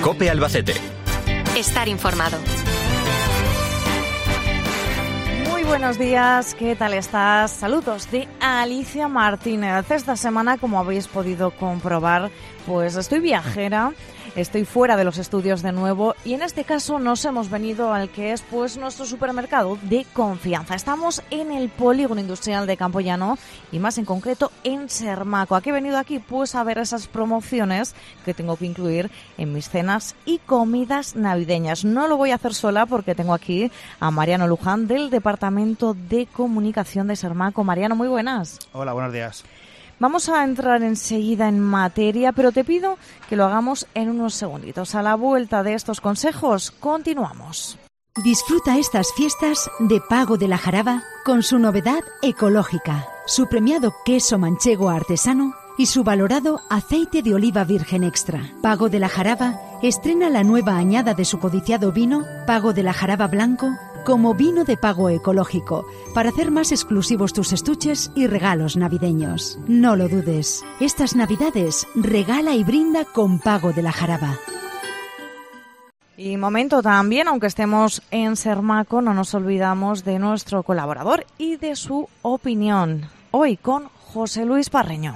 COPE Albacete. Estar informado. Muy buenos días, ¿qué tal estás? Saludos de Alicia Martínez. Esta semana, como habéis podido comprobar, pues estoy viajera. Estoy fuera de los estudios de nuevo y en este caso nos hemos venido al que es pues nuestro supermercado de confianza. Estamos en el Polígono Industrial de Campoyano y más en concreto en Sermaco. ¿A qué he venido aquí? Pues a ver esas promociones que tengo que incluir en mis cenas y comidas navideñas. No lo voy a hacer sola porque tengo aquí a Mariano Luján del Departamento de Comunicación de Sermaco. Mariano, muy buenas. Hola, buenos días. Vamos a entrar enseguida en materia, pero te pido que lo hagamos en unos segunditos. A la vuelta de estos consejos, continuamos. Disfruta estas fiestas de Pago de la Jaraba con su novedad ecológica, su premiado queso manchego artesano y su valorado aceite de oliva virgen extra. Pago de la Jaraba estrena la nueva añada de su codiciado vino, Pago de la Jaraba Blanco, como vino de pago ecológico, para hacer más exclusivos tus estuches y regalos navideños. No lo dudes, estas Navidades regala y brinda con Pago de la Jaraba. Y momento también, aunque estemos en Sermaco, no nos olvidamos de nuestro colaborador y de su opinión. Hoy con José Luis Parreño.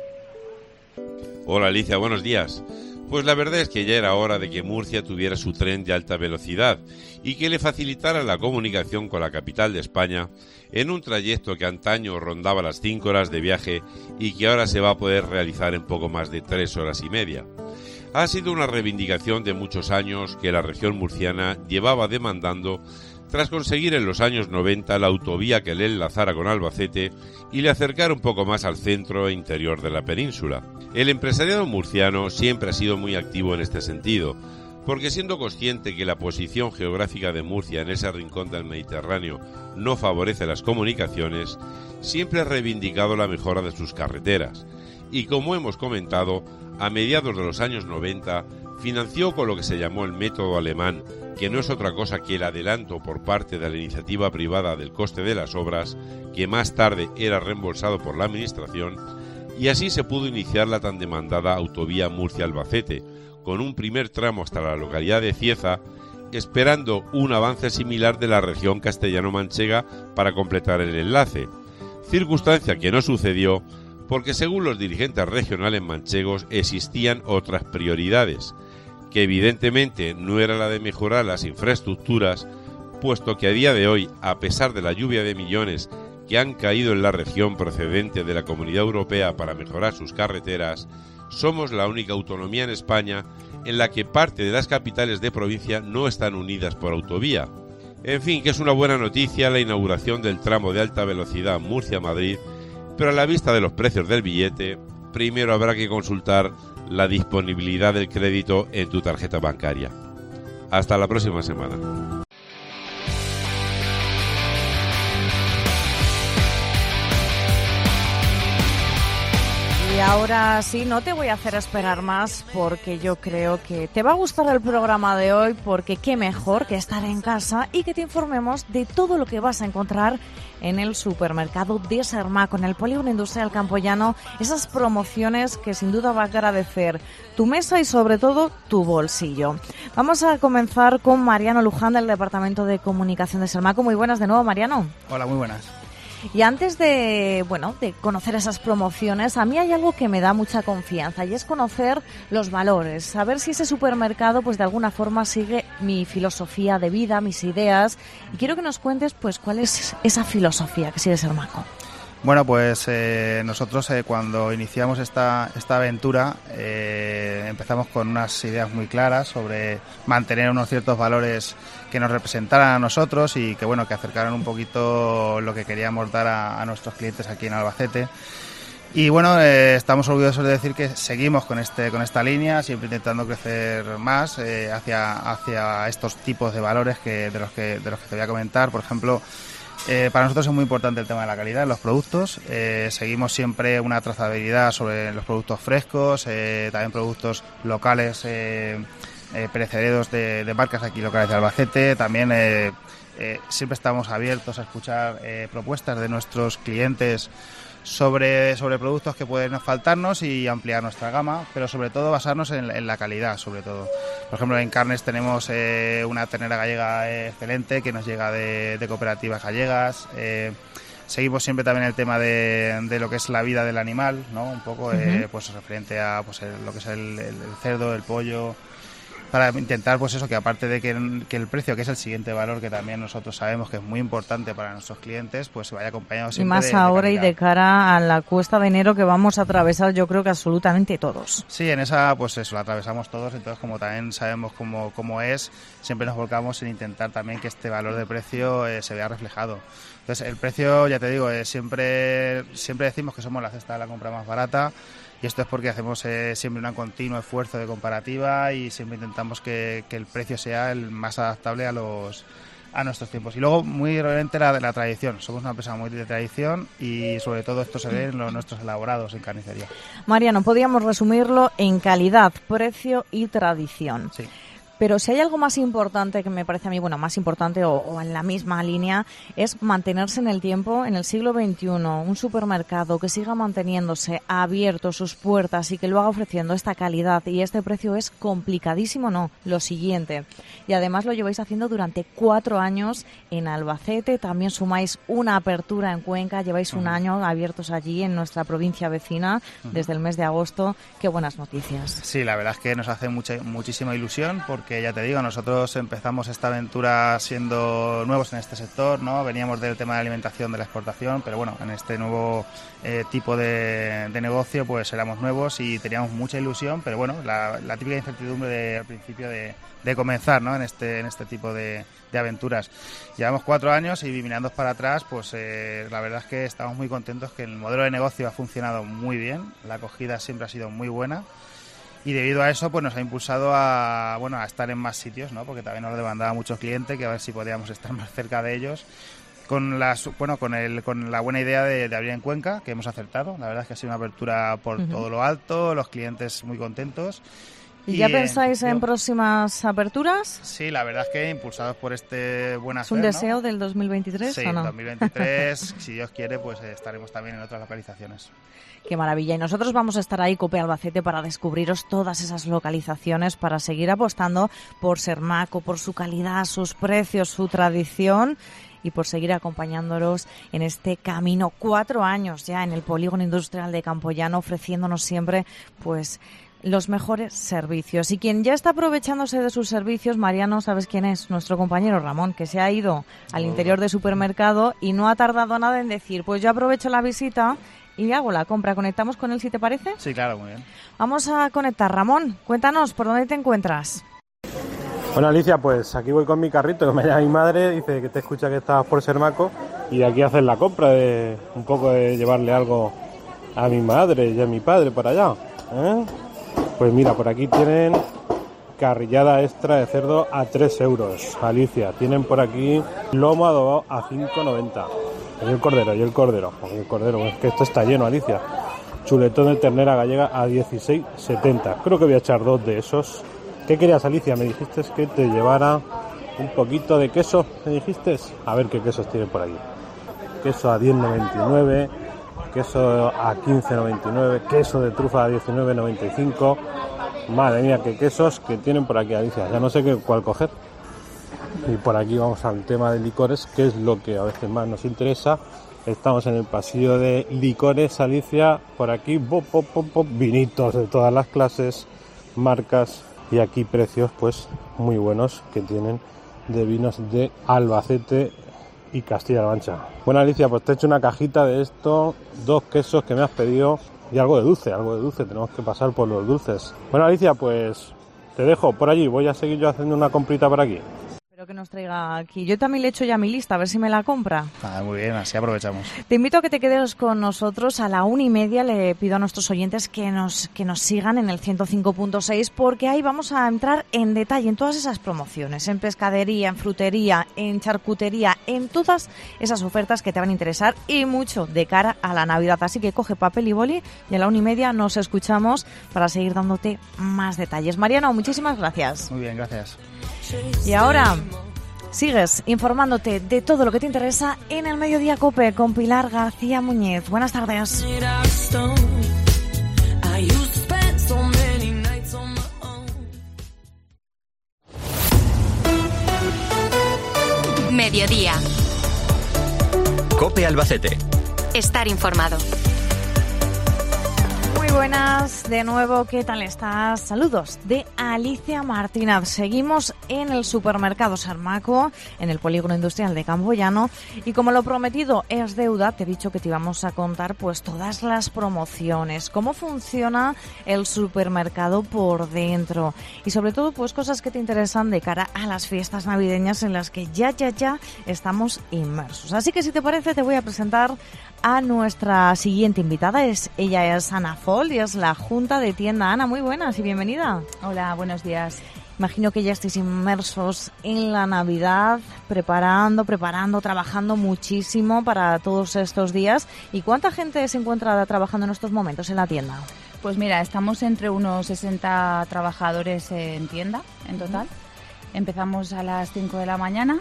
Hola Alicia, buenos días. Pues la verdad es que ya era hora de que Murcia tuviera su tren de alta velocidad y que le facilitara la comunicación con la capital de España en un trayecto que antaño rondaba las 5 horas de viaje y que ahora se va a poder realizar en poco más de 3 horas y media. Ha sido una reivindicación de muchos años que la región murciana llevaba demandando tras conseguir en los años 90 la autovía que le enlazara con Albacete y le acercara un poco más al centro e interior de la península. El empresariado murciano siempre ha sido muy activo en este sentido, porque siendo consciente que la posición geográfica de Murcia en ese rincón del Mediterráneo no favorece las comunicaciones, siempre ha reivindicado la mejora de sus carreteras. Y como hemos comentado, a mediados de los años 90 financió con lo que se llamó el método alemán, que no es otra cosa que el adelanto por parte de la iniciativa privada del coste de las obras, que más tarde era reembolsado por la administración, y así se pudo iniciar la tan demandada autovía Murcia-Albacete, con un primer tramo hasta la localidad de Cieza, esperando un avance similar de la región castellano-manchega para completar el enlace, circunstancia que no sucedió porque según los dirigentes regionales manchegos existían otras prioridades, que evidentemente no era la de mejorar las infraestructuras, puesto que a día de hoy, a pesar de la lluvia de millones que han caído en la región procedente de la Comunidad Europea para mejorar sus carreteras, somos la única autonomía en España en la que parte de las capitales de provincia no están unidas por autovía. En fin, que es una buena noticia la inauguración del tramo de alta velocidad Murcia-Madrid, pero a la vista de los precios del billete, primero habrá que consultar la disponibilidad del crédito en tu tarjeta bancaria. Hasta la próxima semana. Y ahora sí, no te voy a hacer esperar más porque yo creo que te va a gustar el programa de hoy, porque qué mejor que estar en casa y que te informemos de todo lo que vas a encontrar en el supermercado de Sermaco, en el Polígono Industrial Campoyano, esas promociones que sin duda va a agradecer tu mesa y sobre todo tu bolsillo. Vamos a comenzar con Mariano Luján del Departamento de Comunicación de Sermaco. Muy buenas de nuevo, Mariano. Hola, muy buenas. Y antes de conocer esas promociones, a mí hay algo que me da mucha confianza y es conocer los valores, saber si ese supermercado pues de alguna forma sigue mi filosofía de vida, mis ideas, y quiero que nos cuentes pues cuál es esa filosofía que sigue Sermaco. Bueno, pues nosotros cuando iniciamos esta aventura empezamos con unas ideas muy claras sobre mantener unos ciertos valores que nos representaran a nosotros y que bueno, que acercaran un poquito lo que queríamos dar a nuestros clientes aquí en Albacete. Y bueno, estamos orgullosos de decir que seguimos con esta línea, siempre intentando crecer más hacia estos tipos de valores de los que te voy a comentar. Por ejemplo, para nosotros es muy importante el tema de la calidad de los productos. Seguimos siempre una trazabilidad sobre los productos frescos, también productos locales, perecederos de marcas aquí locales de Albacete. También siempre estamos abiertos a escuchar propuestas de nuestros clientes sobre productos que pueden faltarnos y ampliar nuestra gama, pero sobre todo basarnos en la calidad, sobre todo. Por ejemplo, en carnes tenemos una ternera gallega excelente que nos llega de cooperativas gallegas. Seguimos siempre también el tema de lo que es la vida del animal, ¿no? Un poco pues referente a pues lo que es el cerdo, el pollo, para intentar pues eso, que aparte de que el precio, que es el siguiente valor que también nosotros sabemos que es muy importante para nuestros clientes, pues se vaya acompañado siempre y más ahora de y de cara a la cuesta de enero que vamos a atravesar, yo creo que absolutamente todos. Sí, en esa pues eso, la atravesamos todos, entonces como también sabemos cómo es, siempre nos volcamos en intentar también que este valor de precio se vea reflejado. Entonces el precio, ya te digo, siempre decimos que somos la cesta de la compra más barata. Y esto es porque hacemos siempre un continuo esfuerzo de comparativa y siempre intentamos que el precio sea el más adaptable a nuestros tiempos. Y luego, muy realmente la tradición. Somos una empresa muy de tradición y sobre todo esto se ve en los nuestros elaborados en carnicería. Mariano, podríamos resumirlo en calidad, precio y tradición. Sí. Pero si hay algo más importante que me parece a mí, bueno, más importante o en la misma línea, es mantenerse en el tiempo, en el siglo XXI, un supermercado que siga manteniéndose abierto sus puertas y que lo haga ofreciendo esta calidad y este precio es complicadísimo, no, lo siguiente. Y además lo lleváis haciendo durante 4 años en Albacete, también sumáis una apertura en Cuenca, lleváis un año abiertos allí en nuestra provincia vecina desde el mes de agosto. Qué buenas noticias. Sí, la verdad es que nos hace muchísima ilusión porque ya te digo, nosotros empezamos esta aventura siendo nuevos en este sector, ¿no? Veníamos del tema de alimentación, de la exportación, pero bueno, en este nuevo tipo de negocio pues éramos nuevos y teníamos mucha ilusión, pero bueno, la típica incertidumbre al principio de comenzar, ¿no? en este tipo de aventuras. Llevamos 4 años y mirando para atrás, pues la verdad es que estamos muy contentos, que el modelo de negocio ha funcionado muy bien, la acogida siempre ha sido muy buena. Y debido a eso pues nos ha impulsado a estar en más sitios, ¿no? Porque también nos demandaba muchos clientes, que a ver si podíamos estar más cerca de ellos. Con la buena idea de abrir en Cuenca, que hemos acertado. La verdad es que ha sido una apertura por todo lo alto, los clientes muy contentos. ¿Y ya pensáis en próximas aperturas? Sí, la verdad es que impulsados por este buen hacer, ¿Es un deseo, ¿no?, del 2023 sí, o no? 2023, si Dios quiere, pues estaremos también en otras localizaciones. Qué maravilla. Y nosotros vamos a estar ahí, Cope Albacete, para descubriros todas esas localizaciones, para seguir apostando por Sermaco, por su calidad, sus precios, su tradición y por seguir acompañándolos en este camino. 4 años ya en el Polígono Industrial de Campoyano, ofreciéndonos siempre pues los mejores servicios. Y quien ya está aprovechándose de sus servicios, Mariano, ¿sabes quién es? Nuestro compañero Ramón, que se ha ido al interior del supermercado y no ha tardado nada en decir, pues yo aprovecho la visita y hago la compra. ¿Conectamos con él, si te parece? Sí, claro, muy bien. Vamos a conectar. Ramón, cuéntanos, ¿por dónde te encuentras? Bueno, Alicia, pues aquí voy con mi carrito, que me llama mi madre, dice que te escucha que estabas por Sermaco y aquí haces la compra de un poco de llevarle algo a mi madre y a mi padre para allá, ¿eh? Pues mira, por aquí tienen carrillada extra de cerdo a 3 euros, Alicia. Tienen por aquí lomo adobado a 5,90. Y el cordero, es que esto está lleno, Alicia. Chuletón de ternera gallega a 16,70. Creo que voy a echar 2 de esos. ¿Qué querías, Alicia? Me dijiste que te llevara un poquito de queso, ¿me dijiste? A ver qué quesos tienen por aquí. Queso a 10,99, queso a 15,99, queso de trufa a 19,95. Madre mía, qué quesos que tienen por aquí, Alicia. Ya no sé cuál coger. Y por aquí vamos al tema de licores, que es lo que a veces más nos interesa. Estamos en el pasillo de licores, Alicia. Por aquí, vinitos de todas las clases, marcas. Y aquí precios pues muy buenos que tienen de vinos de Albacete y Castilla-La Mancha. Bueno, Alicia, pues te he hecho una cajita de esto, 2 quesos que me has pedido y algo de dulce, tenemos que pasar por los dulces. Bueno, Alicia, pues te dejo por allí, voy a seguir yo haciendo una comprita por aquí. Que nos traiga aquí. Yo también le he hecho ya mi lista, a ver si me la compra. Muy bien, así aprovechamos. Te invito a que te quedes con nosotros. A la 1:30 le pido a nuestros oyentes que nos sigan en el 105.6, porque ahí vamos a entrar en detalle en todas esas promociones, en pescadería, en frutería, en charcutería, en todas esas ofertas que te van a interesar y mucho de cara a la Navidad. Así que coge papel y boli y a la 1:30 nos escuchamos para seguir dándote más detalles. Mariano, muchísimas gracias. Muy bien, gracias. Y ahora Sigues informándote de todo lo que te interesa en el Mediodía COPE con Pilar García Muñiz. Buenas tardes. Mediodía. COPE Albacete. Estar informado. Muy buenas, de nuevo, ¿qué tal estás? Saludos de Alicia Martínez. Seguimos en el supermercado Sermaco, en el polígono industrial de Campoyano, y como lo prometido es deuda, te he dicho que te íbamos a contar pues todas las promociones, cómo funciona el supermercado por dentro y sobre todo pues cosas que te interesan de cara a las fiestas navideñas en las que ya estamos inmersos. Así que si te parece te voy a presentar a nuestra siguiente invitada. Ella es Ana Foll y es la Junta de Tienda. Ana, muy buenas y bienvenida. Hola, buenos días. Imagino que ya estáis inmersos en la Navidad, preparando, trabajando muchísimo para todos estos días. ¿Y cuánta gente se encuentra trabajando en estos momentos en la tienda? Pues mira, estamos entre unos 60 trabajadores en tienda, en total. Empezamos a las 5 de la mañana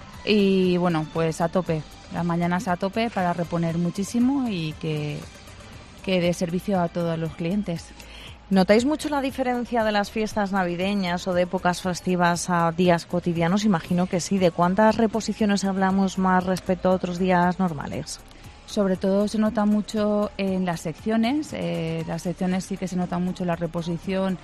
y bueno, pues a tope. Las mañanas a tope para reponer muchísimo y que dé servicio a todos los clientes. ¿Notáis mucho la diferencia de las fiestas navideñas o de épocas festivas a días cotidianos? Imagino que sí. ¿De cuántas reposiciones hablamos más respecto a otros días normales? Sobre todo se nota mucho en las secciones. Las secciones sí que se nota mucho la reposición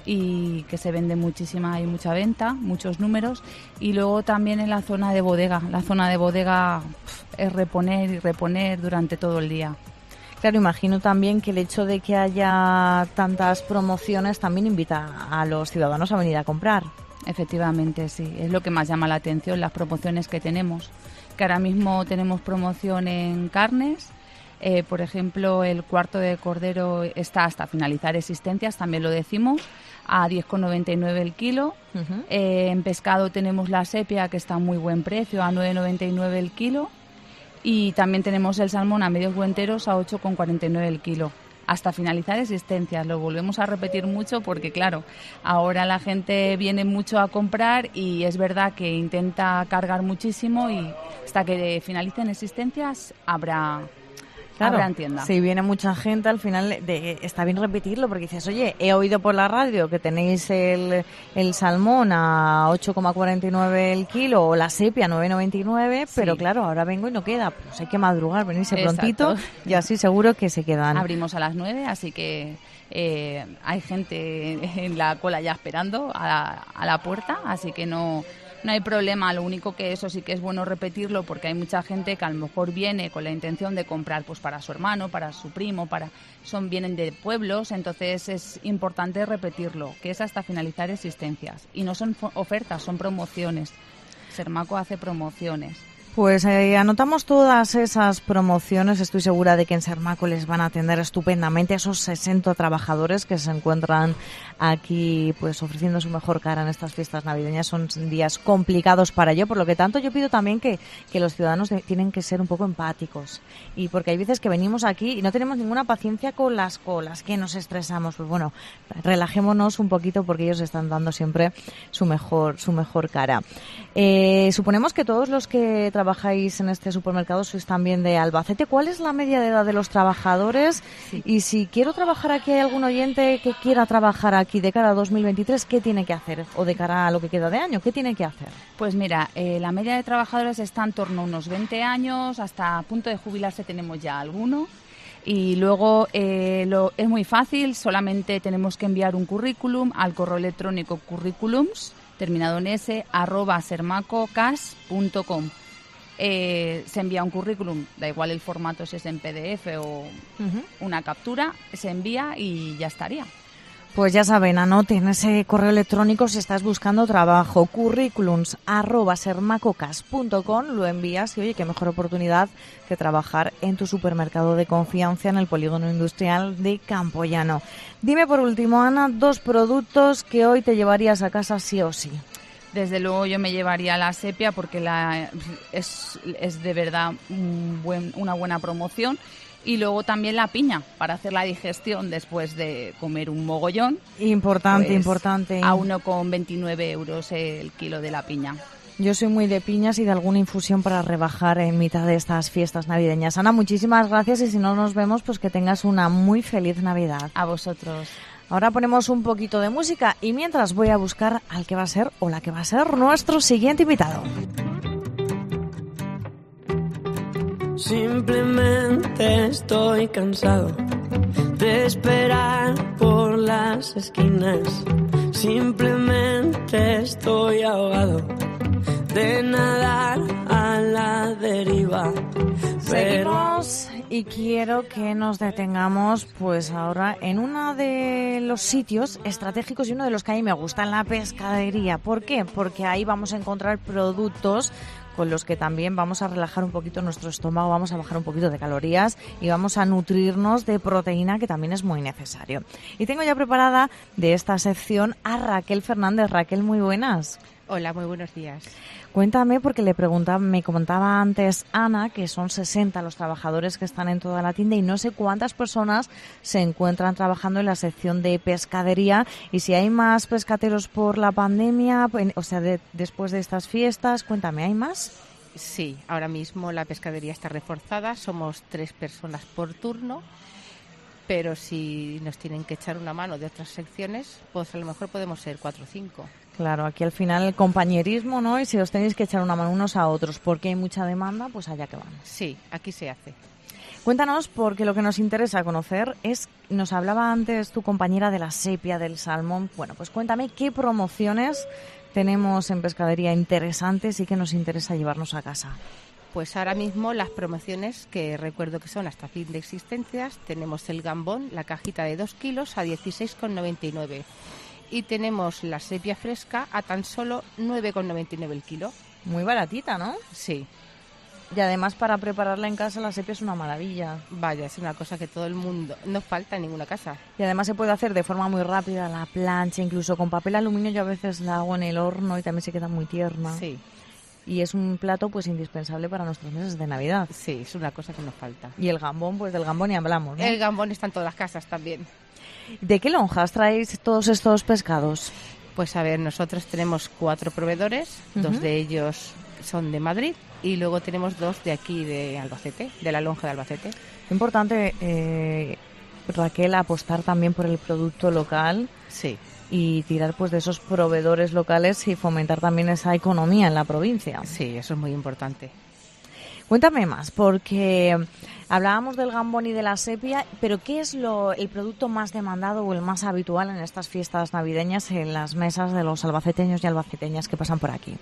y que se vende muchísima, hay mucha venta, muchos números, y luego también en la zona de bodega. La zona de bodega es reponer y reponer durante todo el día. Claro, imagino también que el hecho de que haya tantas promociones también invita a los ciudadanos a venir a comprar. Efectivamente, sí, es lo que más llama la atención, las promociones que tenemos, que ahora mismo tenemos promoción en carnes. Por ejemplo, el cuarto de cordero está hasta finalizar existencias, también lo decimos, a 10,99 el kilo. En pescado tenemos la sepia, que está a muy buen precio, a 9,99 el kilo. Y también tenemos el salmón a medios o enteros a 8,49 el kilo. Hasta finalizar existencias, lo volvemos a repetir mucho porque, claro, ahora la gente viene mucho a comprar y es verdad que intenta cargar muchísimo y hasta que finalicen existencias habrá en tienda. Si viene mucha gente, al final está bien repetirlo porque dices, oye, he oído por la radio que tenéis el salmón a 8,49 el kilo o la sepia a 9,99, sí. Pero claro, ahora vengo y no queda. Pues hay que madrugar, venirse prontito y así seguro que se quedan. Abrimos a las 9, así que hay gente en la cola ya esperando a la puerta, así que no hay problema. Lo único que eso sí que es bueno repetirlo porque hay mucha gente que a lo mejor viene con la intención de comprar pues para su hermano, para su primo, vienen de pueblos, entonces es importante repetirlo, que es hasta finalizar existencias. Y no son ofertas, son promociones. Sermaco hace promociones. Pues anotamos todas esas promociones. Estoy segura de que en Sermaco les van a atender estupendamente a esos 60 trabajadores que se encuentran aquí pues ofreciendo su mejor cara en estas fiestas navideñas. Son días complicados para ello, por lo que tanto yo pido también que los ciudadanos tienen que ser un poco empáticos, y porque hay veces que venimos aquí y no tenemos ninguna paciencia con las colas, que nos estresamos. Pues bueno, relajémonos un poquito porque ellos están dando siempre su mejor cara. Suponemos que todos los que trabajáis en este supermercado sois también de Albacete. ¿Cuál es la media de edad de los trabajadores? Sí. Y si quiero trabajar aquí, ¿hay algún oyente que quiera trabajar aquí de cara a 2023? ¿Qué tiene que hacer? O de cara a lo que queda de año, ¿qué tiene que hacer? Pues mira, la media de trabajadores está en torno a unos 20 años, hasta a punto de jubilarse tenemos ya alguno. Y luego es muy fácil, solamente tenemos que enviar un currículum al correo electrónico currículums, terminado en s, @sermacocas.com. Se envía un currículum, da igual el formato, si es en PDF o una captura, se envía y ya estaría. Pues ya saben, anoten ese correo electrónico si estás buscando trabajo, currículums@sermacocas.com, lo envías y oye, qué mejor oportunidad que trabajar en tu supermercado de confianza en el polígono industrial de Campoyano. Dime por último, Ana, 2 productos que hoy te llevarías a casa sí o sí. Desde luego yo me llevaría la sepia porque es de verdad una buena promoción. Y luego también la piña, para hacer la digestión después de comer un mogollón. Importante. A 1,29 euros el kilo de la piña. Yo soy muy de piñas y de alguna infusión para rebajar en mitad de estas fiestas navideñas. Ana, muchísimas gracias y si no nos vemos, pues que tengas una muy feliz Navidad. A vosotros. Ahora ponemos un poquito de música y mientras voy a buscar al que va a ser o la que va a ser nuestro siguiente invitado. Simplemente estoy cansado de esperar por las esquinas. Simplemente estoy ahogado de nadar a la deriva. Seguimos y quiero que nos detengamos pues ahora en uno de los sitios estratégicos y uno de los que a mí me gusta, en la pescadería. ¿Por qué? Porque ahí vamos a encontrar productos con los que también vamos a relajar un poquito nuestro estómago, vamos a bajar un poquito de calorías y vamos a nutrirnos de proteína, que también es muy necesario. Y tengo ya preparada de esta sección a Raquel Fernández. Raquel, muy buenas. Hola, muy buenos días. Cuéntame, porque me comentaba antes Ana que son 60 los trabajadores que están en toda la tienda y no sé cuántas personas se encuentran trabajando en la sección de pescadería y si hay más pescateros por la pandemia, o sea, después de estas fiestas. Cuéntame, ¿hay más? Sí, ahora mismo la pescadería está reforzada, somos 3 personas por turno, pero si nos tienen que echar una mano de otras secciones, pues a lo mejor podemos ser 4 o 5. Claro, aquí al final el compañerismo, ¿no? Y si os tenéis que echar una mano unos a otros porque hay mucha demanda, pues allá que vamos. Sí, aquí se hace. Cuéntanos, porque lo que nos interesa conocer es, nos hablaba antes tu compañera de la sepia, del salmón. Bueno, pues cuéntame qué promociones tenemos en pescadería interesantes y que nos interesa llevarnos a casa. Pues ahora mismo las promociones, que recuerdo que son hasta fin de existencias, tenemos el gambón, la cajita de 2 kilos a 16,99. Y tenemos la sepia fresca a tan solo 9,99 el kilo. Muy baratita, ¿no? Sí. Y además para prepararla en casa la sepia es una maravilla. Vaya, es una cosa que todo el mundo, no falta en ninguna casa. Y además se puede hacer de forma muy rápida, a la plancha, incluso con papel aluminio. Yo a veces la hago en el horno y también se queda muy tierna. Sí. Y es un plato pues indispensable para nuestros meses de Navidad. Sí, es una cosa que nos falta. Y el gambón, pues del gambón y hablamos, ¿no? El gambón está en todas las casas también. ¿De qué lonjas traéis todos estos pescados? Pues a ver, nosotros tenemos 4 proveedores, 2 de ellos son de Madrid y luego tenemos 2 de aquí de Albacete, de la lonja de Albacete. Importante, Raquel, apostar también por el producto local. Sí. Y tirar pues de esos proveedores locales y fomentar también esa economía en la provincia. Sí, eso es muy importante. Cuéntame más, porque hablábamos del gambón y de la sepia, pero ¿qué es el producto más demandado o el más habitual en estas fiestas navideñas en las mesas de los albaceteños y albaceteñas que pasan por aquí?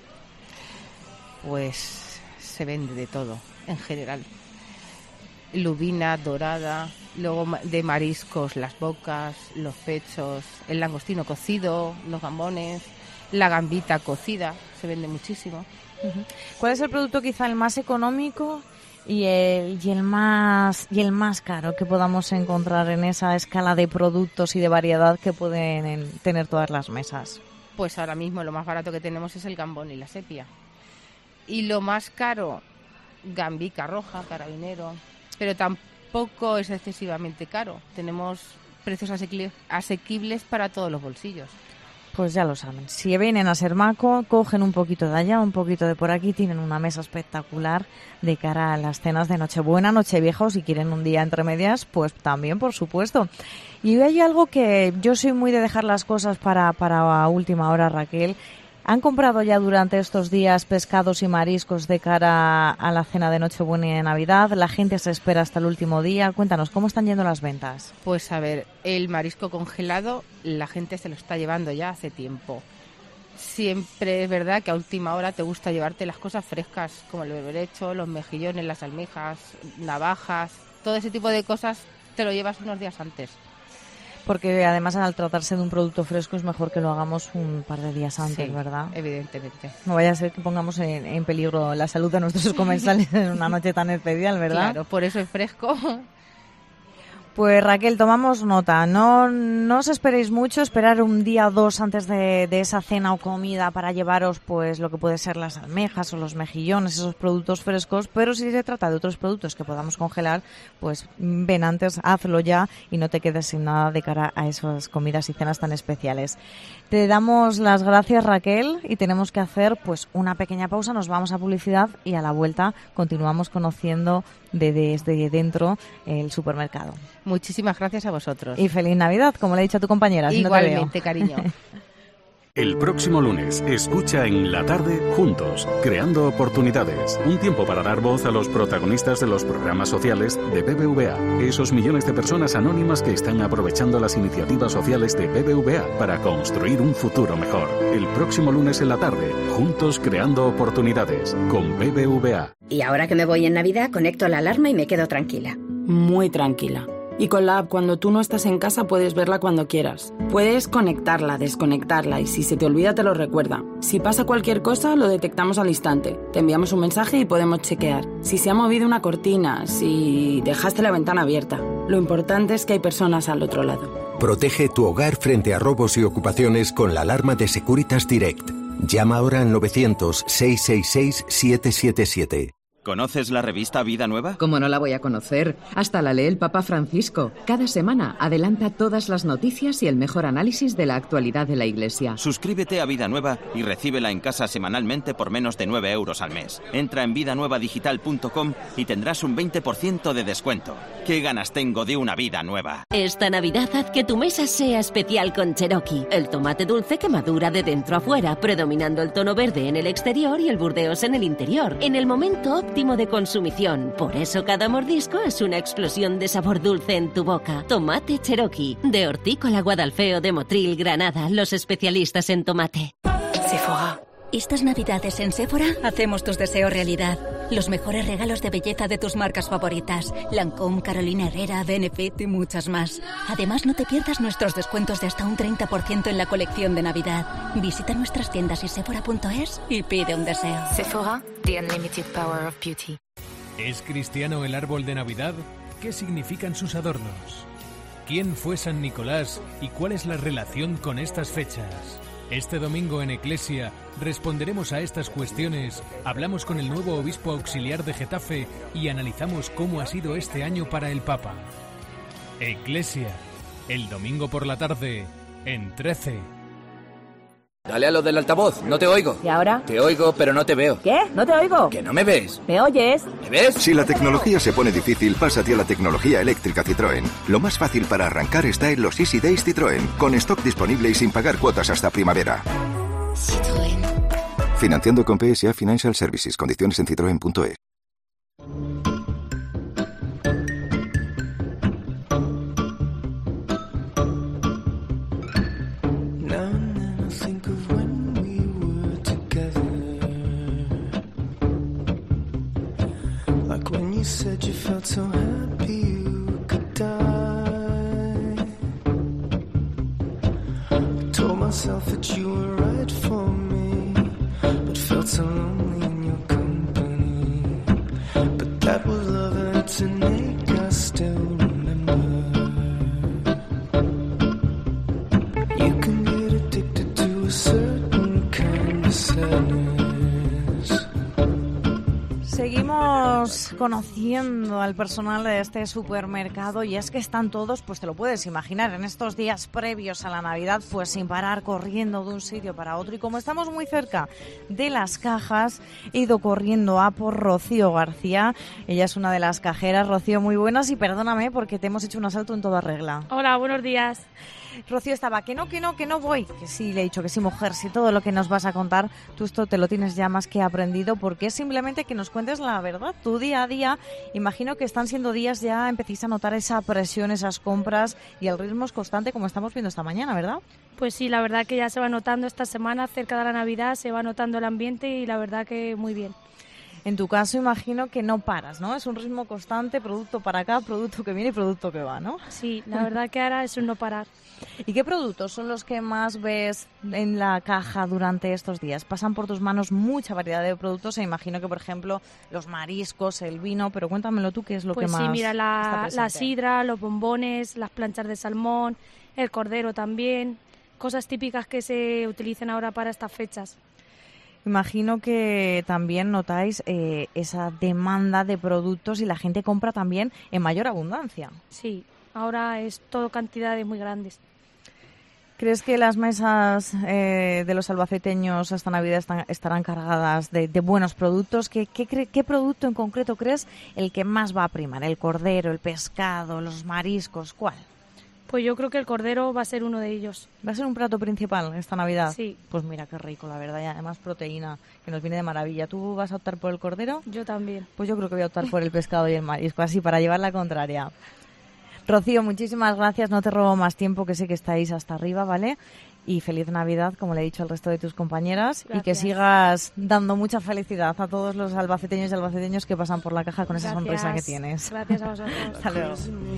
Pues se vende de todo, en general. Lubina, dorada, luego de mariscos, las bocas, los pechos, el langostino cocido, los gambones, la gambita cocida, se vende muchísimo. ¿Cuál es el producto quizá el más económico y el más caro que podamos encontrar en esa escala de productos y de variedad que pueden tener todas las mesas? Pues ahora mismo lo más barato que tenemos es el gambón y la sepia. Y lo más caro, gambica roja, carabinero, pero tampoco es excesivamente caro. Tenemos precios asequibles para todos los bolsillos. Pues ya lo saben, si vienen a Sermaco, cogen un poquito de allá, un poquito de por aquí, tienen una mesa espectacular de cara a las cenas de Nochebuena, Nochevieja, o si quieren un día entre medias, pues también, por supuesto. Y hay algo que yo soy muy de dejar las cosas para última hora, Raquel. ¿Han comprado ya durante estos días pescados y mariscos de cara a la cena de Nochebuena y de Navidad? ¿La gente se espera hasta el último día? Cuéntanos, ¿cómo están yendo las ventas? Pues a ver, el marisco congelado la gente se lo está llevando ya hace tiempo. Siempre es verdad que a última hora te gusta llevarte las cosas frescas, como el berberecho, los mejillones, las almejas, navajas, todo ese tipo de cosas te lo llevas unos días antes. Porque además al tratarse de un producto fresco es mejor que lo hagamos un par de días antes, sí, ¿verdad? Evidentemente. No vaya a ser que pongamos en peligro la salud de nuestros comensales en una noche tan especial, ¿verdad? Claro, por eso es fresco. Pues Raquel, tomamos nota. No os esperéis mucho, esperar un día o dos antes de esa cena o comida para llevaros pues lo que puede ser las almejas o los mejillones, esos productos frescos, pero si se trata de otros productos que podamos congelar, pues ven antes, hazlo ya y no te quedes sin nada de cara a esas comidas y cenas tan especiales. Te damos las gracias, Raquel, y tenemos que hacer pues una pequeña pausa, nos vamos a publicidad y a la vuelta continuamos conociendo desde dentro el supermercado. Muchísimas gracias a vosotros. Y feliz Navidad, como le he dicho a tu compañera. Igualmente, Si cariño. El próximo lunes, escucha en La Tarde Juntos, creando oportunidades. Un tiempo para dar voz a los protagonistas de los programas sociales de BBVA. Esos millones de personas anónimas que están aprovechando las iniciativas sociales de BBVA para construir un futuro mejor. El próximo lunes en la tarde, Juntos creando oportunidades, con BBVA. Y ahora que me voy en Navidad, conecto la alarma y me quedo tranquila. Muy tranquila. Y con la app, cuando tú no estás en casa, puedes verla cuando quieras. Puedes conectarla, desconectarla y si se te olvida te lo recuerda. Si pasa cualquier cosa, lo detectamos al instante. Te enviamos un mensaje y podemos chequear. Si se ha movido una cortina, si dejaste la ventana abierta. Lo importante es que hay personas al otro lado. Protege tu hogar frente a robos y ocupaciones con la alarma de Securitas Direct. Llama ahora al 900-666-777. ¿Conoces la revista Vida Nueva? ¿Cómo no la voy a conocer? Hasta la lee el Papa Francisco. Cada semana adelanta todas las noticias y el mejor análisis de la actualidad de la Iglesia. Suscríbete a Vida Nueva y recíbela en casa semanalmente por menos de 9 euros al mes. Entra en vidanuevadigital.com y tendrás un 20% de descuento. ¿Qué ganas tengo de una vida nueva? Esta Navidad haz que tu mesa sea especial con Cherokee, el tomate dulce que madura de dentro a fuera, predominando el tono verde en el exterior y el burdeos en el interior, en el momento óptimo de consumición. Por eso cada mordisco es una explosión de sabor dulce en tu boca. Tomate Cherokee, de Hortícola Guadalfeo de Motril, Granada, los especialistas en tomate. Sephora. Estas Navidades en Sephora hacemos tus deseos realidad. Los mejores regalos de belleza de tus marcas favoritas. Lancôme, Carolina Herrera, Benefit y muchas más. Además, no te pierdas nuestros descuentos de hasta un 30% en la colección de Navidad. Visita nuestras tiendas y sephora.es y pide un deseo. Sephora, the unlimited power of beauty. ¿Es cristiano el árbol de Navidad? ¿Qué significan sus adornos? ¿Quién fue San Nicolás y cuál es la relación con estas fechas? Este domingo en Eclesia responderemos a estas cuestiones, hablamos con el nuevo obispo auxiliar de Getafe y analizamos cómo ha sido este año para el Papa. Eclesia, el domingo por la tarde, en 13. Dale a lo del altavoz, no te oigo. ¿Y ahora? Te oigo, pero no te veo. ¿Qué? ¿No te oigo? ¿Que no me ves? ¿Me oyes? ¿Me ves? Si la tecnología se pone difícil, pásate a la tecnología eléctrica Citroën. Lo más fácil para arrancar está en los Easy Days Citroën, con stock disponible y sin pagar cuotas hasta primavera. Citroën. Financiando con PSA Financial Services. Condiciones en citroen.es. You said you felt so happy you could die. I told myself that you were right for me, but felt so lonely in your company. But that was love and tonight I still remember. You can get addicted to a certain kind of sadness. Seguimos conociendo al personal de este supermercado y es que están todos, pues te lo puedes imaginar, en estos días previos a la Navidad, pues sin parar, corriendo de un sitio para otro. Y como estamos muy cerca de las cajas, he ido corriendo a por Rocío García. Ella es una de las cajeras. Rocío, muy buenas y perdóname porque te hemos hecho un asalto en toda regla. Hola, buenos días. Rocío estaba, que no voy. Que sí, le he dicho que sí, mujer, si todo lo que nos vas a contar, tú esto te lo tienes ya más que aprendido, porque es simplemente que nos cuentes la verdad, tu día a día. Imagino que están siendo días ya, empecéis a notar esa presión, esas compras y el ritmo es constante como estamos viendo esta mañana, ¿verdad? Pues sí, la verdad que ya se va notando esta semana, cerca de la Navidad, se va notando el ambiente y la verdad que muy bien. En tu caso imagino que no paras, ¿no? Es un ritmo constante, producto para acá, producto que viene y producto que va, ¿no? Sí, la verdad que ahora es un no parar. ¿Y qué productos son los que más ves en la caja durante estos días? Pasan por tus manos mucha variedad de productos e imagino que, por ejemplo, los mariscos, el vino, pero cuéntamelo tú, ¿qué es lo que Pues más sí, mira, la está sidra, los bombones, las planchas de salmón, el cordero también, cosas típicas que se utilizan ahora para estas fechas. Imagino que también notáis esa demanda de productos y la gente compra también en mayor abundancia. Sí, ahora es todo cantidades muy grandes. ¿Crees que las mesas de los albaceteños esta Navidad estarán cargadas de buenos productos? ¿Qué producto en concreto crees el que más va a primar? ¿El cordero, el pescado, los mariscos? ¿Cuál? Pues yo creo que el cordero va a ser uno de ellos. ¿Va a ser un plato principal esta Navidad? Sí. Pues mira, qué rico, la verdad, y además proteína, que nos viene de maravilla. ¿Tú vas a optar por el cordero? Yo también. Pues yo creo que voy a optar por el pescado y el marisco, así para llevar la contraria. Rocío, muchísimas gracias, no te robo más tiempo, que sé que estáis hasta arriba, ¿vale? Y feliz Navidad, como le he dicho al resto de tus compañeras, gracias. Y que sigas dando mucha felicidad a todos los albaceteños y albaceteños que pasan por la caja con esa sonrisa que tienes. Gracias a vosotros. Hasta luego.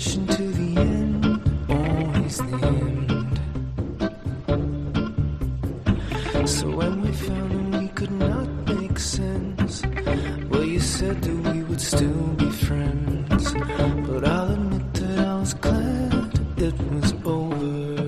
So when we found we could not make sense, well, you said that we would still be friends, but I'll admit that I was glad it was over.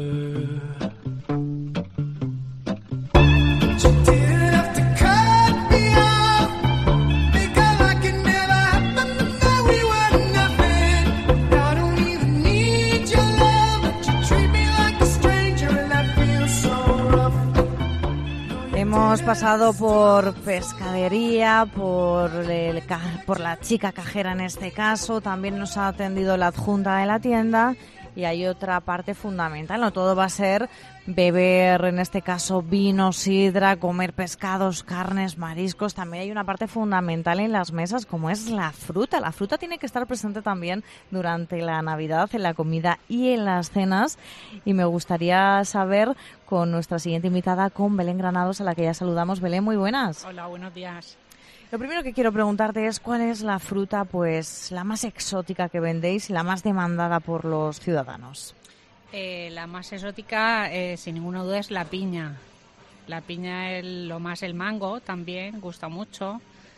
Hemos pasado por pescadería, por la chica cajera en este caso, también nos ha atendido la adjunta de la tienda y hay otra parte fundamental, no todo va a ser beber, en este caso vino, sidra, comer pescados, carnes, mariscos, también hay una parte fundamental en las mesas como es la fruta. La fruta tiene que estar presente también durante la Navidad, en la comida y en las cenas, y me gustaría saber con nuestra siguiente invitada, con Belén Granados, a la que ya saludamos. Belén, muy buenas. Hola, buenos días. Lo primero que quiero preguntarte es cuál es la fruta pues la más exótica que vendéis y la más demandada por los ciudadanos. La más exótica, sin ninguna duda, es la piña. La piña, lo más el mango también gusta mucho.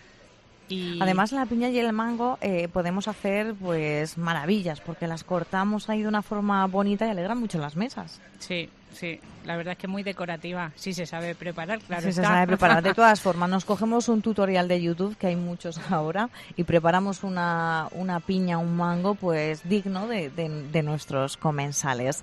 Y además, la piña y el mango podemos hacer pues maravillas porque las cortamos ahí de una forma bonita y alegran mucho las mesas. Sí, sí, la verdad es que es muy decorativa, sí se sabe preparar, claro. Sí, se sabe preparar. De todas formas, nos cogemos un tutorial de YouTube, que hay muchos ahora, y preparamos una piña, un mango, pues digno de nuestros comensales.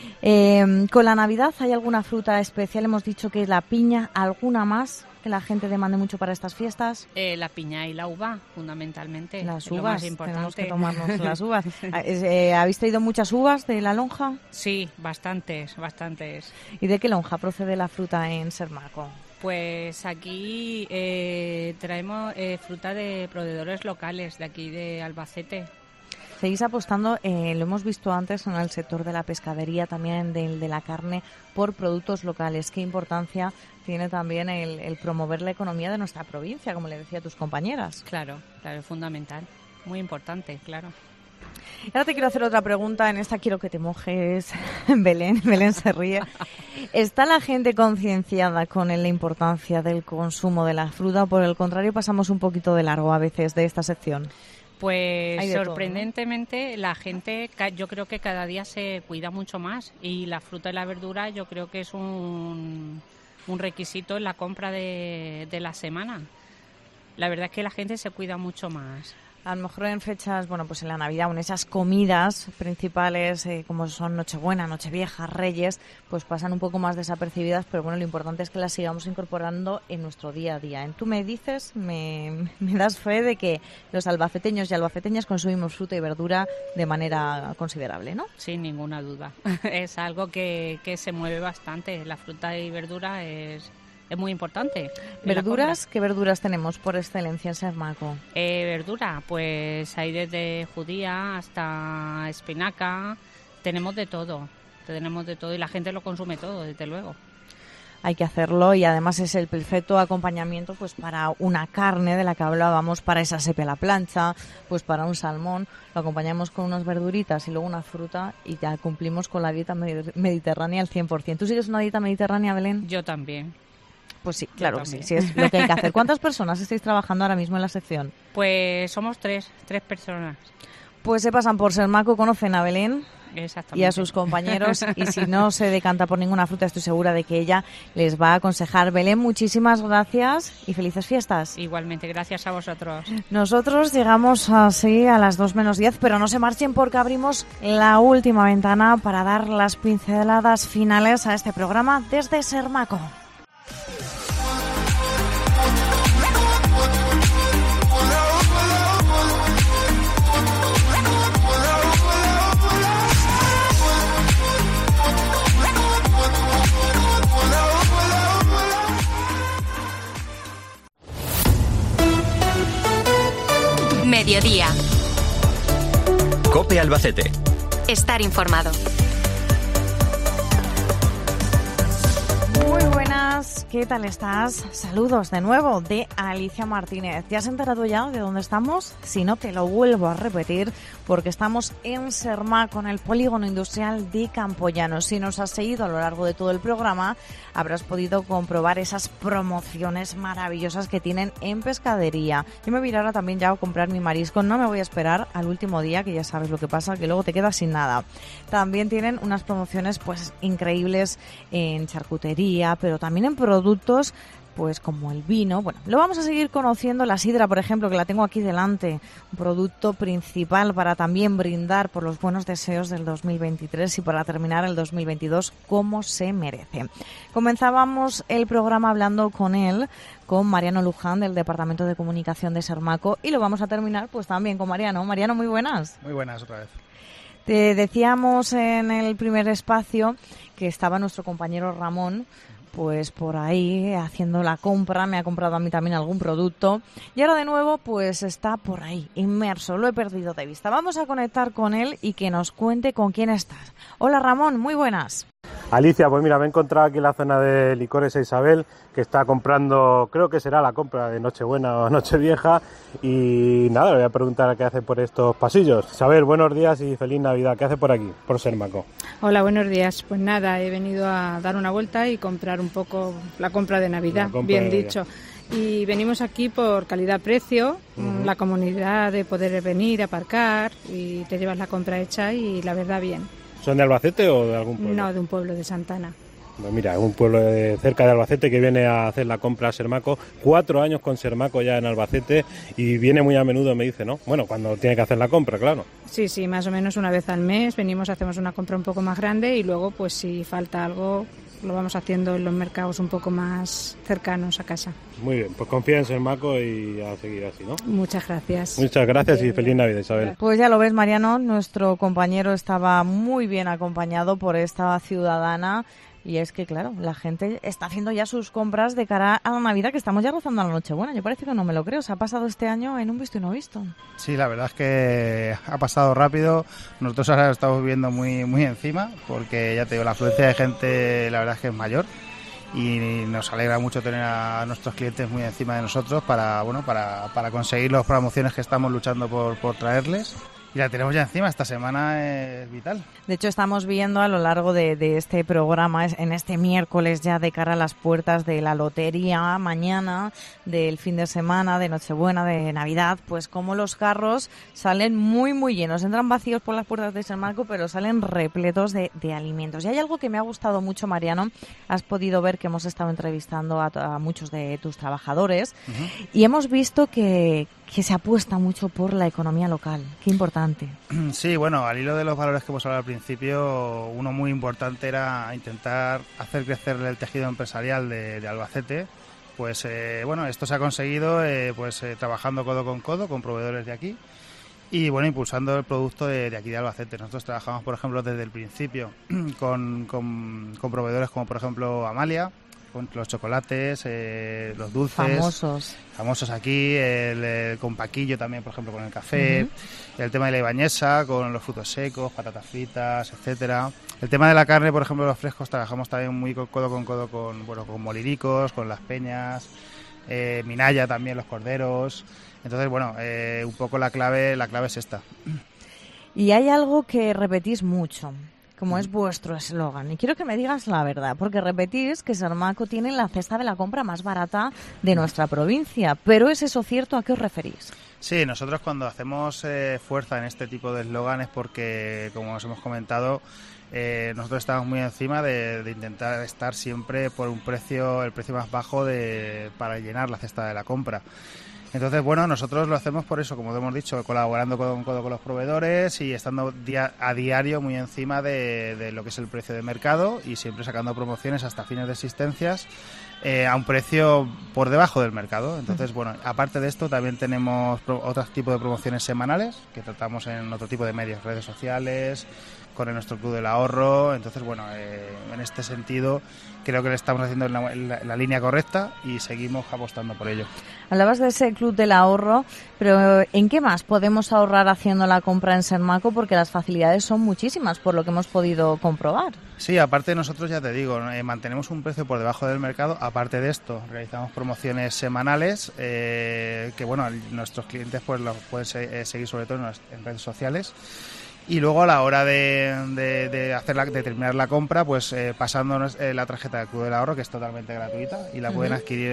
Con la Navidad, ¿hay alguna fruta especial? Hemos dicho que la piña, ¿alguna más que la gente demande mucho para estas fiestas? La piña y la uva, fundamentalmente. Las es lo uvas, más importante. tenemos que tomarnos las uvas. ¿Habéis traído muchas uvas de la lonja? Sí, bastantes. ¿Y de qué lonja procede la fruta en Sermaco? Pues aquí traemos fruta de proveedores locales de aquí de Albacete. Seguís apostando, lo hemos visto antes en el sector de la pescadería, también de la carne, por productos locales. ¿Qué importancia tiene también el promover la economía de nuestra provincia, como le decía a tus compañeras? Claro, es fundamental, muy importante, claro. Y ahora te quiero hacer otra pregunta, en esta quiero que te mojes, Belén se ríe. ¿Está la gente concienciada con la importancia del consumo de la fruta o por el contrario pasamos un poquito de largo a veces de esta sección? Pues sorprendentemente todo, ¿no? La gente, yo creo que cada día se cuida mucho más y la fruta y la verdura yo creo que es un requisito en la compra de la semana. La verdad es que la gente se cuida mucho más. A lo mejor en fechas, bueno, pues en la Navidad, en esas comidas principales como son Nochebuena, Nochevieja, Reyes, pues pasan un poco más desapercibidas, pero bueno, lo importante es que las sigamos incorporando en nuestro día a día. Tú me dices, me das fe de que los albaceteños y albacetenias consumimos fruta y verdura de manera considerable, ¿no? Sin ninguna duda. Es algo que se mueve bastante. La fruta y verdura es muy importante. ¿Verduras? ¿Qué verduras tenemos por excelencia en Sermaco? Verdura, pues hay desde judía hasta espinaca, tenemos de todo y la gente lo consume todo, desde luego. hay que hacerlo, y además es el perfecto acompañamiento pues para una carne de la que hablábamos, para esa sepia a la plancha, pues para un salmón, lo acompañamos con unas verduritas y luego una fruta y ya cumplimos con la dieta mediterránea al 100%. ¿Tú sigues una dieta mediterránea, Belén? Yo también. Pues sí, claro que sí, es lo que hay que hacer. ¿Cuántas personas estáis trabajando ahora mismo en la sección? Pues somos tres personas. Pues se pasan por Sermaco, conocen a Belén Exactamente. y a sus compañeros, y si no se decanta por ninguna fruta, estoy segura de que ella les va a aconsejar. Belén, muchísimas gracias y felices fiestas. Igualmente, gracias a vosotros. Nosotros llegamos así a las 2 menos 10, pero no se marchen porque abrimos la última ventana para dar las pinceladas finales a este programa desde Sermaco. Mediodía. COPE Albacete. Estar informado. Muy buenas, ¿qué tal estás? Saludos de nuevo de Alicia Martínez. ¿Te has enterado ya de dónde estamos? Si no, te lo vuelvo a repetir porque estamos en Sermaco, en el polígono industrial de Campoyano. Si nos has seguido a lo largo de todo el programa, habrás podido comprobar esas promociones maravillosas que tienen en pescadería. Yo me voy a ir ahora también ya a comprar mi marisco. No me voy a esperar al último día, que ya sabes lo que pasa, que luego te quedas sin nada. También tienen unas promociones pues increíbles en charcutería, pero también en productos pues como el vino. Bueno, lo vamos a seguir conociendo. La sidra, por ejemplo, que la tengo aquí delante, un producto principal para también brindar por los buenos deseos del 2023 y para terminar el 2022 como se merece. Comenzábamos el programa hablando con Mariano Luján del Departamento de Comunicación de Sermaco, y lo vamos a terminar pues también con Mariano. Mariano, muy buenas. Muy buenas otra vez. Te decíamos en el primer espacio que estaba nuestro compañero Ramón pues por ahí haciendo la compra, me ha comprado a mí también algún producto y ahora de nuevo pues está por ahí, inmerso, lo he perdido de vista. Vamos a conectar con él y que nos cuente con quién estás. Hola Ramón, muy buenas. Alicia, pues mira, me he encontrado aquí en la zona de licores a Isabel, que está comprando, creo que será la compra de Nochebuena o Nochevieja, y nada, le voy a preguntar qué hace por estos pasillos. Isabel, buenos días y feliz Navidad. ¿Qué hace por aquí, por Sermaco? Hola, buenos días. Pues nada, he venido a dar una vuelta y comprar un poco la compra de Navidad, bien dicho. Y venimos aquí por calidad-precio, la comodidad de poder venir, aparcar y te llevas la compra hecha y la verdad bien. ¿Son de Albacete o de algún pueblo? No, de un pueblo de Santana. Pues mira, un pueblo cerca de Albacete que viene a hacer la compra a Sermaco. 4 años con Sermaco ya en Albacete y viene muy a menudo, me dice, ¿no? Bueno, cuando tiene que hacer la compra, claro. Sí, más o menos una vez al mes venimos, hacemos una compra un poco más grande y luego, pues si falta algo, lo vamos haciendo en los mercados un poco más cercanos a casa. Muy bien, pues confía en Sermaco y a seguir así, ¿no? Muchas gracias. Muchas gracias y feliz Navidad, Isabel. Pues ya lo ves, Mariano, nuestro compañero estaba muy bien acompañado por esta ciudadana. Y es que, claro, la gente está haciendo ya sus compras de cara a la Navidad, que estamos ya rozando a la Nochebuena. Yo parece que no me lo creo. Se ha pasado este año en un visto y no visto. Sí, la verdad es que ha pasado rápido. Nosotros ahora estamos viviendo muy encima, porque ya te digo, la afluencia de gente la verdad es que es mayor. Y nos alegra mucho tener a nuestros clientes muy encima de nosotros para conseguir las promociones que estamos luchando por traerles. Y la tenemos ya encima, esta semana es vital. De hecho, estamos viendo a lo largo de este programa, en este miércoles ya de cara a las puertas de la lotería, mañana, del fin de semana, de Nochebuena, de Navidad, pues como los carros salen muy llenos. Entran vacíos por las puertas de Sermaco, pero salen repletos de alimentos. Y hay algo que me ha gustado mucho, Mariano. Has podido ver que hemos estado entrevistando a muchos de tus trabajadores y hemos visto que se apuesta mucho por la economía local. Qué importante. Sí, bueno, al hilo de los valores que hemos hablado al principio, uno muy importante era intentar hacer crecer el tejido empresarial de Albacete. Pues esto se ha conseguido trabajando codo con proveedores de aquí y impulsando el producto de aquí de Albacete. Nosotros trabajamos, por ejemplo, desde el principio con proveedores como por ejemplo Amalia, los chocolates, los dulces. Famosos aquí, el con paquillo también, por ejemplo, con el café, el tema de la ibañesa, con los frutos secos, patatas fritas, etcétera. El tema de la carne, por ejemplo, los frescos, trabajamos también muy codo con codo con moliricos, con las peñas, minaya también, los corderos. Entonces, un poco la clave es esta. Y hay algo que repetís mucho, como es vuestro eslogan. Y quiero que me digas la verdad, porque repetís que Sermaco tiene la cesta de la compra más barata de nuestra provincia. ¿Pero es eso cierto? ¿A qué os referís? Sí, nosotros cuando hacemos fuerza en este tipo de eslogan es porque, como os hemos comentado, nosotros estamos muy encima de intentar estar siempre por el precio más bajo para llenar la cesta de la compra. Entonces, nosotros lo hacemos por eso, como hemos dicho, colaborando con los proveedores y estando a diario muy encima de lo que es el precio de mercado y siempre sacando promociones hasta fines de existencias a un precio por debajo del mercado. Entonces, aparte de esto, también tenemos otro tipo de promociones semanales que tratamos en otro tipo de medios, redes sociales, con nuestro Club del Ahorro. Entonces, en este sentido creo que le estamos haciendo la línea correcta y seguimos apostando por ello. Hablabas de ese Club del Ahorro, pero ¿en qué más podemos ahorrar haciendo la compra en Sermaco? Porque las facilidades son muchísimas, por lo que hemos podido comprobar. Sí, aparte nosotros, ya te digo, mantenemos un precio por debajo del mercado. Aparte de esto, realizamos promociones semanales que nuestros clientes pues los pueden seguir sobre todo en redes sociales. Y luego a la hora de terminar la compra, pues pasándonos la tarjeta del Club del Ahorro, que es totalmente gratuita y la pueden adquirir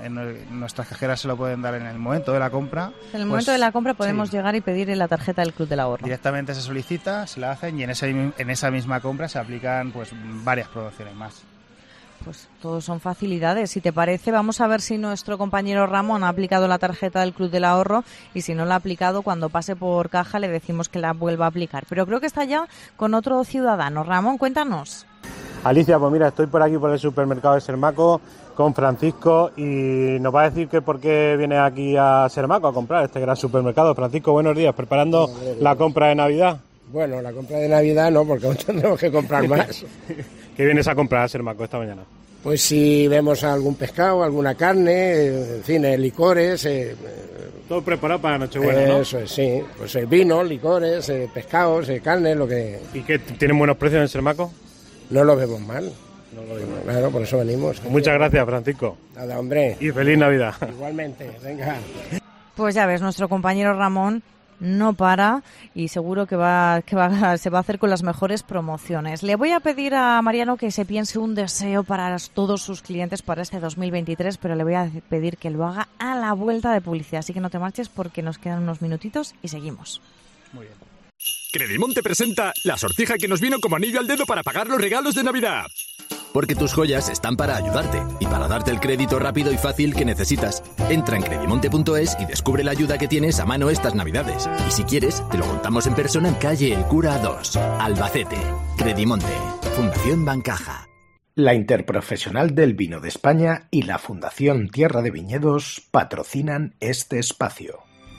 en nuestras cajeras, se lo pueden dar en el momento de la compra. En el momento de la compra podemos llegar y pedir la tarjeta del Club del Ahorro. Directamente se solicita, se la hacen y en esa misma compra se aplican pues varias promociones más. Pues todos son facilidades. Si te parece, vamos a ver si nuestro compañero Ramón ha aplicado la tarjeta del Club del Ahorro y si no la ha aplicado, cuando pase por caja le decimos que la vuelva a aplicar. Pero creo que está ya con otro ciudadano. Ramón, cuéntanos. Alicia, pues mira, estoy por aquí por el supermercado de Sermaco con Francisco y nos va a decir que por qué viene aquí a Sermaco a comprar este gran supermercado. Francisco, buenos días. ¿Preparando la compra de Navidad? Bueno, la compra de Navidad no, porque aún tendremos que comprar más. ¿Qué vienes a comprar a Sermaco esta mañana? Pues si vemos algún pescado, alguna carne, en fin, licores. Todo preparado para Nochebuena, ¿no? Eso es, sí. Pues vino, licores, pescados, carne, lo que... ¿Y qué tienen buenos precios en Sermaco? No lo vemos mal. Claro, por eso venimos. Muchas gracias, Francisco. Nada, hombre. Y feliz Navidad. Igualmente, venga. Pues ya ves, nuestro compañero Ramón no para y seguro que se va a hacer con las mejores promociones. Le voy a pedir a Mariano que se piense un deseo para todos sus clientes para este 2023, pero le voy a pedir que lo haga a la vuelta de publicidad. Así que no te marches porque nos quedan unos minutitos y seguimos. Muy bien. Credimonte presenta la sortija que nos vino como anillo al dedo para pagar los regalos de Navidad. Porque tus joyas están para ayudarte y para darte el crédito rápido y fácil que necesitas. Entra en credimonte.es y descubre la ayuda que tienes a mano estas Navidades. Y si quieres, te lo contamos en persona en calle El Cura 2, Albacete. Credimonte, Fundación Bancaja. La Interprofesional del Vino de España y la Fundación Tierra de Viñedos patrocinan este espacio.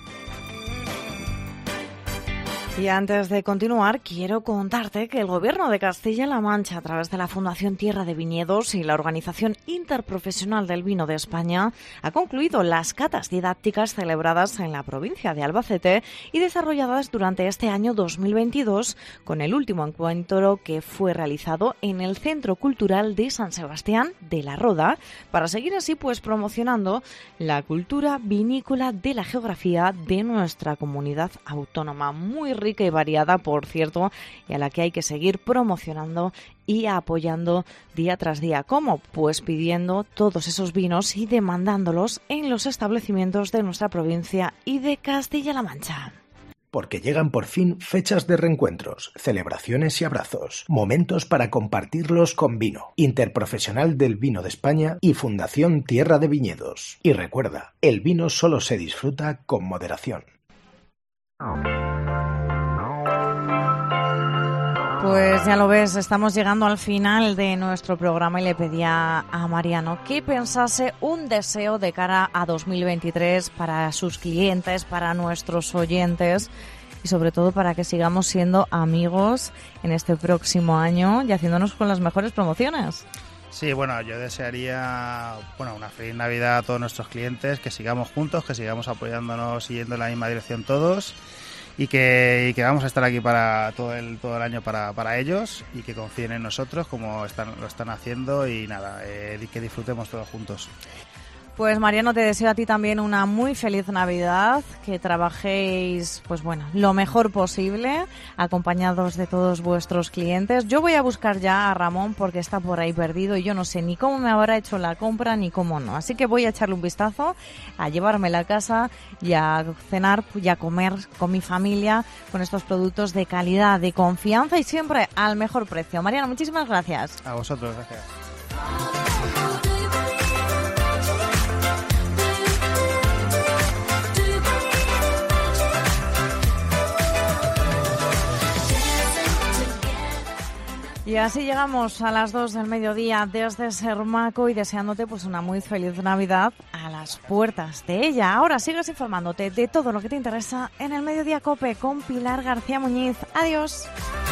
Y antes de continuar, quiero contarte que el Gobierno de Castilla-La Mancha, a través de la Fundación Tierra de Viñedos y la Organización Interprofesional del Vino de España, ha concluido las catas didácticas celebradas en la provincia de Albacete y desarrolladas durante este año 2022, con el último encuentro que fue realizado en el Centro Cultural de San Sebastián de la Roda, para seguir así pues promocionando la cultura vinícola de la geografía de nuestra comunidad autónoma, muy rica y variada, por cierto, y a la que hay que seguir promocionando y apoyando día tras día. ¿Cómo? Pues pidiendo todos esos vinos y demandándolos en los establecimientos de nuestra provincia y de Castilla-La Mancha. Porque llegan por fin fechas de reencuentros, celebraciones y abrazos, momentos para compartirlos con vino. Interprofesional del Vino de España y Fundación Tierra de Viñedos. Y recuerda, el vino solo se disfruta con moderación. Pues ya lo ves, estamos llegando al final de nuestro programa y le pedía a Mariano que pensase un deseo de cara a 2023 para sus clientes, para nuestros oyentes y sobre todo para que sigamos siendo amigos en este próximo año y haciéndonos con las mejores promociones. Sí, bueno, yo desearía una feliz Navidad a todos nuestros clientes, que sigamos juntos, que sigamos apoyándonos y yendo en la misma dirección todos, y que vamos a estar aquí para todo el año para ellos, y que confíen en nosotros como lo están haciendo, y nada, que disfrutemos todos juntos. Pues Mariano, te deseo a ti también una muy feliz Navidad, que trabajéis, lo mejor posible, acompañados de todos vuestros clientes. Yo voy a buscar ya a Ramón porque está por ahí perdido y yo no sé ni cómo me habrá hecho la compra ni cómo no. Así que voy a echarle un vistazo, a llevármela a casa y a cenar y a comer con mi familia con estos productos de calidad, de confianza y siempre al mejor precio. Mariano, muchísimas gracias. A vosotros, gracias. Y así llegamos a las 2 del mediodía desde Sermaco y deseándote una muy feliz Navidad a las puertas de ella. Ahora sigues informándote de todo lo que te interesa en el Mediodía COPE con Pilar García Muñiz. Adiós.